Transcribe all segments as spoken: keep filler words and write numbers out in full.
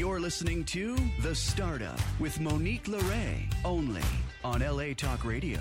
You're listening to The Startup with Monique LeRae, only on L A Talk Radio.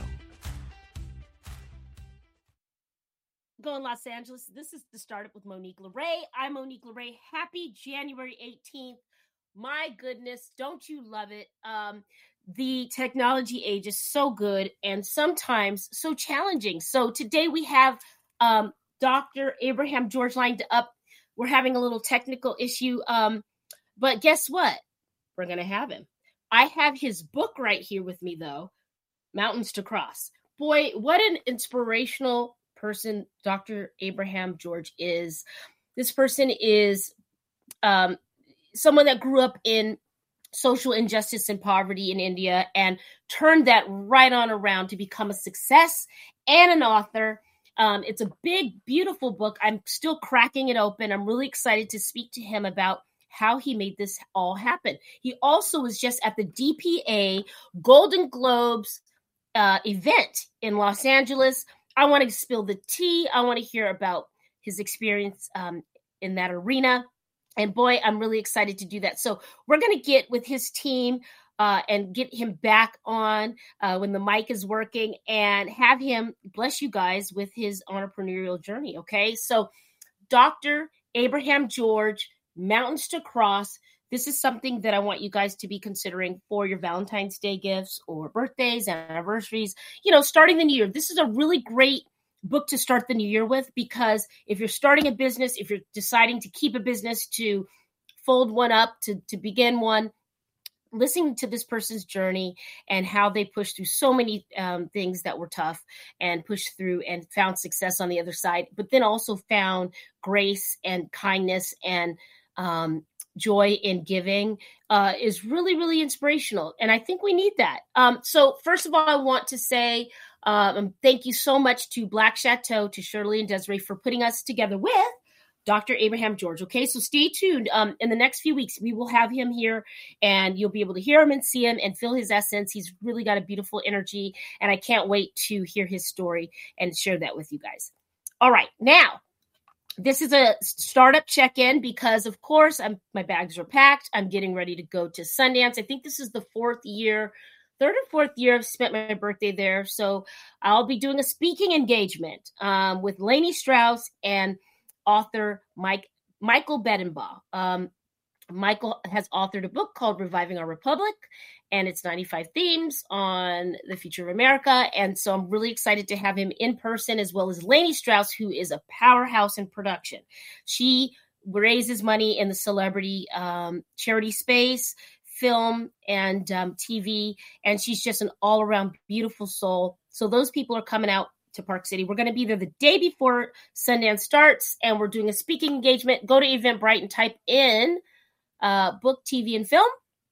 Go in Los Angeles. This is The Startup with Monique LeRae. I'm Monique LeRae. Happy January eighteenth. My goodness, don't you love it? Um, the technology age is so good and sometimes so challenging. So today we have um, Doctor Abraham George lined up. We're having a little technical issue, um, but guess what? We're going to have him. I have his book right here with me, though, Mountains to Cross. Boy, what an inspirational person Doctor Abraham George is. This person is um, someone that grew up in social injustice and poverty in India and turned that right on around to become a success and an author. Um, it's a big, beautiful book. I'm still cracking it open. I'm really excited to speak to him about how he made this all happen. He also was just at the D P A Golden Globes uh, event in Los Angeles. I want to spill the tea. I want to hear about his experience um, in that arena. And boy, I'm really excited to do that. So we're going to get with his team uh, and get him back on uh, when the mic is working and have him bless you guys with his entrepreneurial journey. Okay. So Doctor Abraham George, Mountains to Cross. This is something that I want you guys to be considering for your Valentine's Day gifts or birthdays, anniversaries, you know, starting the new year. This is a really great book to start the new year with, because if you're starting a business, if you're deciding to keep a business, to fold one up, to, to begin one, listening to this person's journey and how they pushed through so many um, things that were tough and pushed through and found success on the other side, but then also found grace and kindness and um, joy in giving uh, is really, really inspirational. And I think we need that. Um, so first of all, I want to say um, thank you so much to Black Chateau, to Shirley and Desiree for putting us together with Doctor Abraham George. Okay, so stay tuned. Um, in the next few weeks, we will have him here and you'll be able to hear him and see him and feel his essence. He's really got a beautiful energy and I can't wait to hear his story and share that with you guys. All right, now, this is a startup check-in because, of course, I'm, my bags are packed. I'm getting ready to go to Sundance. I think this is the fourth year, third or fourth year I've spent my birthday there. So I'll be doing a speaking engagement um, with Lainey Strauss and author Mike Michael Bedenbaugh. Um, Michael has authored a book called Reviving Our Republic, and it's ninety-five themes on the future of America. And so I'm really excited to have him in person, as well as Lainey Strauss, who is a powerhouse in production. She raises money in the celebrity um, charity space, film, and um, T V, and she's just an all-around beautiful soul. So those people are coming out to Park City. We're going to be there the day before Sundance starts, and we're doing a speaking engagement. Go to Eventbrite and type in uh, book, T V, and film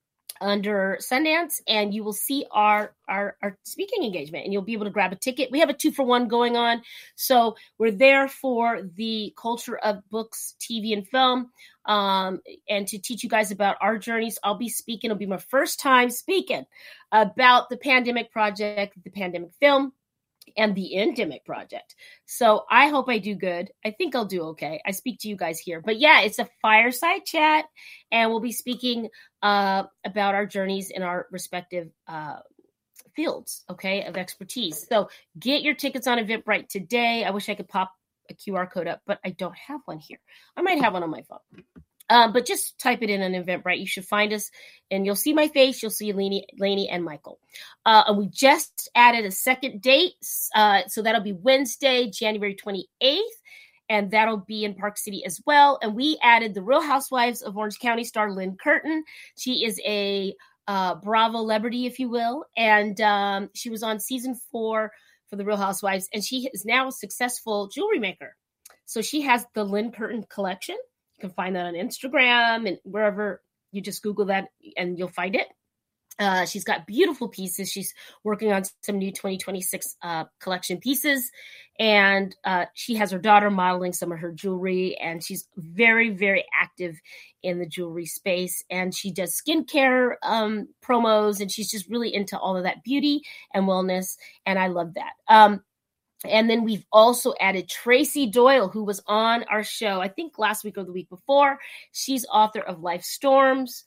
under Sundance, and you will see our, our, our speaking engagement, and you'll be able to grab a ticket. We have a two for one going on. So we're there for the culture of books, T V, and film, um, and to teach you guys about our journeys. I'll be speaking. It'll be my first time speaking about the Pandemic Project, the Pandemic Film, and the Endemic Project. So I hope I do good. I think I'll do okay. I speak to you guys here. But yeah, it's a fireside chat, and we'll be speaking uh, about our journeys in our respective uh, fields, okay, of expertise. So get your tickets on Eventbrite today. I wish I could pop a Q R code up, but I don't have one here. I might have one on my phone. Um, but just type it in on Eventbrite. You should find us, and you'll see my face. You'll see Lainey, Lainey and Michael. Uh, and we just added a second date. Uh, so that'll be Wednesday, January twenty-eighth. And that'll be in Park City as well. And we added the Real Housewives of Orange County star Lynn Curtin. She is a uh, Bravo celebrity, if you will. And um, she was on season four for the Real Housewives. And she is now a successful jewelry maker. So she has the Lynn Curtin collection. You can find that on Instagram and wherever. You just Google that and you'll find it. Uh, she's got beautiful pieces. She's working on some new twenty twenty-six uh, collection pieces. And uh, she has her daughter modeling some of her jewelry. And she's very, very active in the jewelry space. And she does skincare um, promos. And she's just really into all of that beauty and wellness. And I love that. Um, And then we've also added Tracy Doyle, who was on our show, I think last week or the week before. She's author of Life Storms.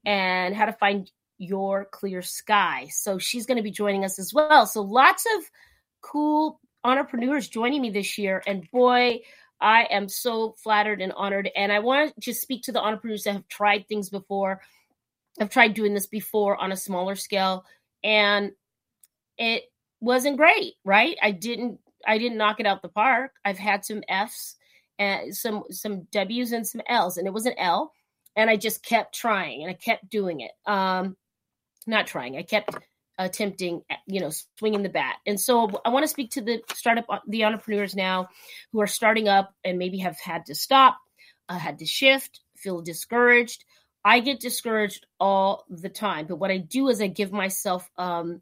and how to find your clear sky. So she's going to be joining us as well. So lots of cool entrepreneurs joining me this year. And boy, I am so flattered and honored. And I want to just speak to the entrepreneurs that have tried things before. I've tried doing this before on a smaller scale, and it wasn't great, right? I didn't, I didn't knock it out the park. I've had some F's and some, some W's and some L's, and it was an L. And I just kept trying and I kept doing it. Um, not trying. I kept attempting, you know, swinging the bat. And so I want to speak to the startup, the entrepreneurs now who are starting up and maybe have had to stop, uh, had to shift, feel discouraged. I get discouraged all the time. But what I do is I give myself um,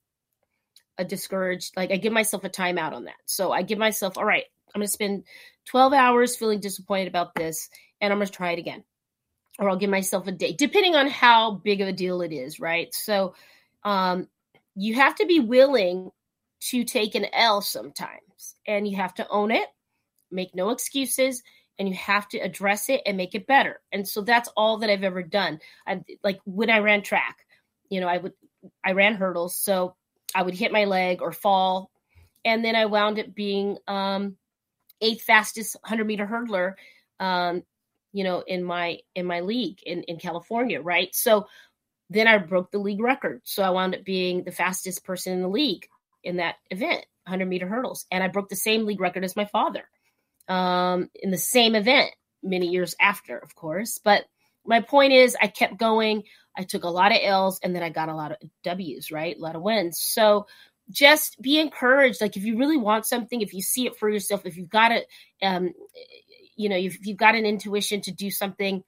a discouraged, like I give myself a timeout on that. So I give myself, all right, I'm going to spend twelve hours feeling disappointed about this, and I'm going to try it again. Or I'll give myself a day, depending on how big of a deal it is, right? So um, you have to be willing to take an L sometimes, and you have to own it, make no excuses, and you have to address it and make it better. And so that's all that I've ever done. I, like when I ran track, you know, I would, I ran hurdles, so I would hit my leg or fall, and then I wound up being um, eighth fastest one hundred meter hurdler. Um, you know, in my, in my league in, in California. Right. So then I broke the league record. So I wound up being the fastest person in the league in that event, one hundred meter hurdles. And I broke the same league record as my father um, in the same event many years after, of course. But my point is I kept going. I took a lot of L's, and then I got a lot of W's, right? A lot of wins. So just be encouraged. Like if you really want something, if you see it for yourself, if you've got it, um, you know, if you've got an intuition to do something,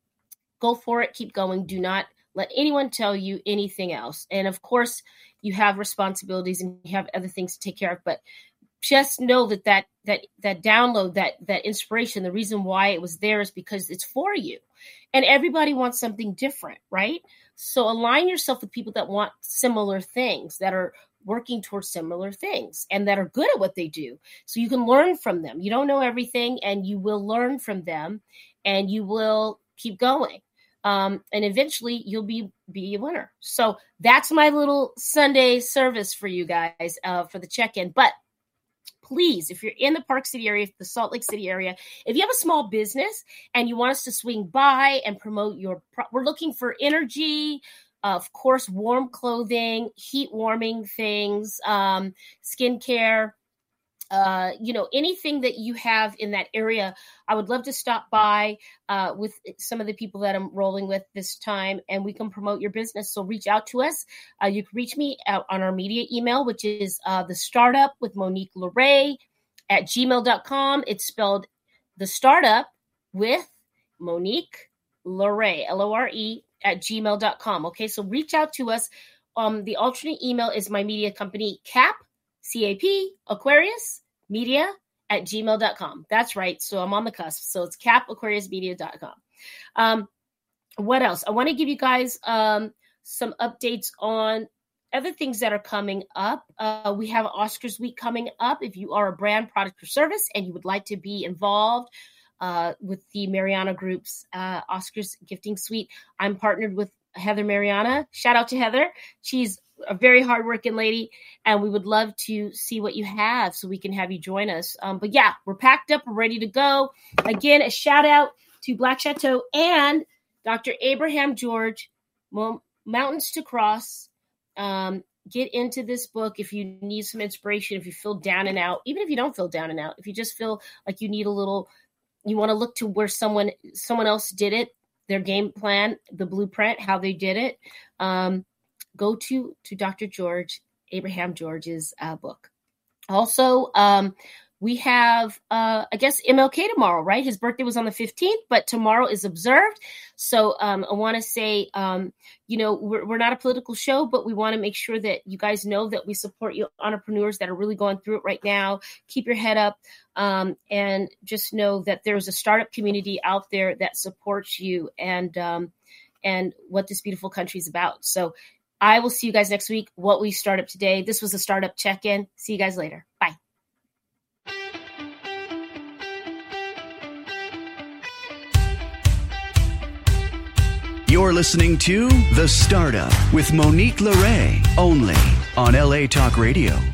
go for it. Keep going. Do not let anyone tell you anything else. And of course, you have responsibilities and you have other things to take care of. But just know that that that that download, that that inspiration, the reason why it was there is because it's for you. And everybody wants something different, right? So align yourself with people that want similar things, that are working towards similar things and that are good at what they do. So you can learn from them. You don't know everything, and you will learn from them, and you will keep going. Um, and eventually you'll be, be a winner. So that's my little Sunday service for you guys uh, for the check-in. But please, if you're in the Park City area, the Salt Lake City area, if you have a small business and you want us to swing by and promote your, pro- we're looking for energy, Uh, of course, warm clothing, heat warming things, um, skincare, uh, you know, anything that you have in that area. I would love to stop by uh, with some of the people that I'm rolling with this time, and we can promote your business. So reach out to us. Uh, you can reach me out on our media email, which is uh, the startup with Monique LeRae at gmail dot com. It's spelled the startup with Monique LeRae, L O R E, at gmail dot com. Okay, so reach out to us. Um, the alternate email is my media company, CAP, C A P, Aquarius, media at gmail dot com. That's right. So I'm on the cusp. So it's cap aquarius media dot com. Um, what else? I want to give you guys um, some updates on other things that are coming up. Uh, we have Oscars week coming up. If you are a brand, product, or service and you would like to be involved Uh, with the Mariana Group's uh, Oscars gifting suite, I'm partnered with Heather Mariana. Shout out to Heather. She's a very hardworking lady, and we would love to see what you have so we can have you join us. Um, but yeah, we're packed up. We're ready to go. Again, a shout out to Black Chateau and Doctor Abraham George, Mountains to Cross. Um, get into this book if you need some inspiration, if you feel down and out, even if you don't feel down and out, if you just feel like you need a little, you want to look to where someone someone else did it, their game plan, the blueprint, how they did it, um, go to to Doctor George, Abraham George's uh, book. Also, um, we have, uh, I guess, M L K tomorrow, right? His birthday was on the fifteenth, but tomorrow is observed. So um, I want to say, um, you know, we're, we're not a political show, but we want to make sure that you guys know that we support you entrepreneurs that are really going through it right now. Keep your head up um, and just know that there's a startup community out there that supports you and um, and what this beautiful country is about. So I will see you guys next week. What we start up today. This was a startup check-in. See you guys later. Bye. You're listening to The Startup with Monique LeRae, only on L A Talk Radio.